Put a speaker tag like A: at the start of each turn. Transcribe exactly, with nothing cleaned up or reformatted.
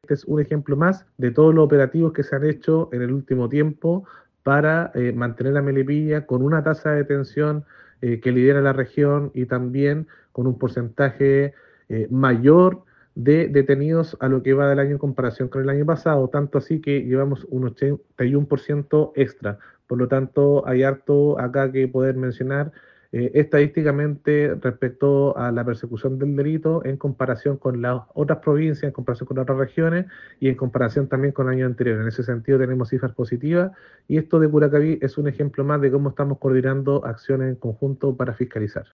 A: este es un ejemplo más de todos los operativos que se han hecho en el último tiempo para eh, mantener a Melipilla con una tasa de detención eh, que lidera la región y también con un porcentaje eh, mayor de detenidos a lo que va del año en comparación con el año pasado, tanto así que llevamos un ochenta y uno por ciento extra. Por lo tanto, hay harto acá que poder mencionar eh, estadísticamente respecto a la persecución del delito en comparación con las otras provincias, en comparación con otras regiones y en comparación también con años anteriores. En ese sentido tenemos cifras positivas y esto de Curacaví es un ejemplo más de cómo estamos coordinando acciones en conjunto para fiscalizar.